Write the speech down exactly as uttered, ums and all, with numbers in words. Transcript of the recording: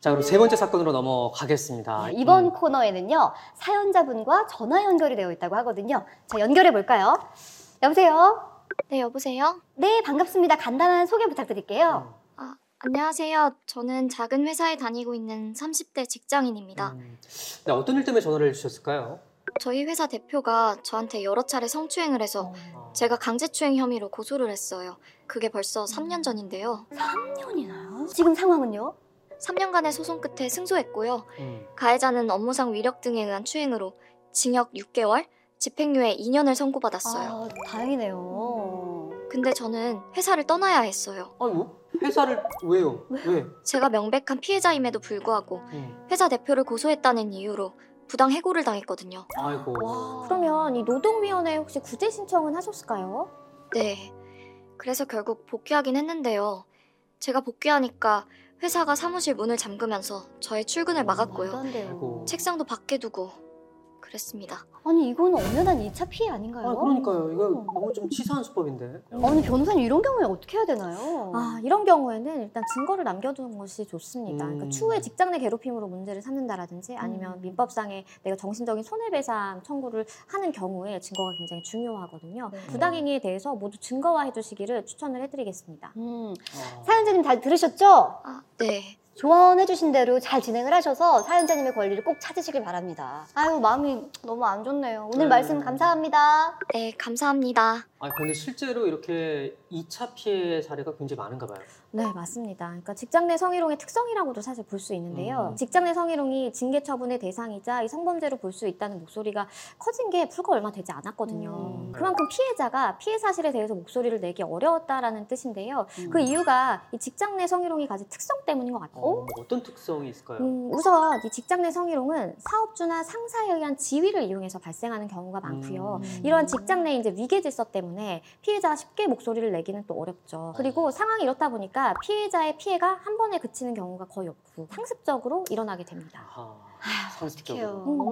자, 그럼 세 번째 사건으로 넘어가겠습니다. 네, 이번 음. 코너에는요, 사연자분과 전화 연결이 되어 있다고 하거든요. 자, 연결해 볼까요? 여보세요? 네, 여보세요? 네, 반갑습니다. 간단한 소개 부탁드릴게요. 아, 안녕하세요. 저는 작은 회사에 다니고 있는 삼십 대 직장인입니다. 음. 네, 어떤 일 때문에 전화를 해주셨을까요? 저희 회사 대표가 저한테 여러 차례 성추행을 해서 어. 제가 강제추행 혐의로 고소를 했어요. 그게 벌써 삼 년 전인데요. 삼 년이나요? 지금 상황은요? 삼 년간의 소송 끝에 승소했고요. 음. 가해자는 업무상 위력 등에 의한 추행으로 징역 육 개월, 집행유예 이 년을 선고받았어요. 아, 다행이네요. 근데 저는 회사를 떠나야 했어요. 아니, 뭐? 회사를 왜요? 왜? 제가 명백한 피해자임에도 불구하고 음. 회사 대표를 고소했다는 이유로 부당 해고를 당했거든요. 아이고. 와. 그러면 이 노동위원회에 혹시 구제 신청은 하셨을까요? 네. 그래서 결국 복귀하긴 했는데요. 제가 복귀하니까 회사가 사무실 문을 잠그면서 저의 출근을 말도 막았고요. 안 돼요. 아이고. 책상도 밖에 두고 그랬습니다. 아니, 이거는 엄연한 이 차 피해 아닌가요? 아, 그러니까요. 이거 너무 좀 치사한 수법인데. 아니, 변호사님 이런 경우에 어떻게 해야 되나요? 아, 이런 경우에는 일단 증거를 남겨두는 것이 좋습니다. 음. 그러니까 추후에 직장 내 괴롭힘으로 문제를 삼는다라든지 아니면 음. 민법상의 내가 정신적인 손해배상 청구를 하는 경우에 증거가 굉장히 중요하거든요. 네. 부당행위에 대해서 모두 증거화해 주시기를 추천을 해드리겠습니다. 음, 어. 사연자님 잘 들으셨죠? 아, 네. 조언해주신 대로 잘 진행을 하셔서 사연자님의 권리를 꼭 찾으시길 바랍니다. 아유, 마음이 너무 안 좋네요. 오늘 네. 말씀 감사합니다. 네, 감사합니다. 아, 근데 실제로 이렇게 이 차 피해 사례가 굉장히 많은가 봐요. 네, 맞습니다. 그러니까 직장 내 성희롱의 특성이라고도 사실 볼 수 있는데요. 음. 직장 내 성희롱이 징계 처분의 대상이자 이 성범죄로 볼 수 있다는 목소리가 커진 게 불과 얼마 되지 않았거든요. 음. 그만큼 피해자가 피해 사실에 대해서 목소리를 내기 어려웠다라는 뜻인데요. 음. 그 이유가 이 직장 내 성희롱이 가진 특성 때문인 것 같아요. 어, 뭐 어떤 특성이 있을까요? 음, 우선 이 직장 내 성희롱은 사업주나 상사에 의한 지위를 이용해서 발생하는 경우가 많고요. 음. 이런 직장 내 이제 위계 질서 때문에 피해자가 쉽게 목소리를 내기는 또 어렵죠. 그리고 상황이 이렇다 보니까 피해자의 피해가 한 번에 그치는 경우가 거의 없고 상습적으로 일어나게 됩니다. 아하, 어떡해요. 상습적으로. 음.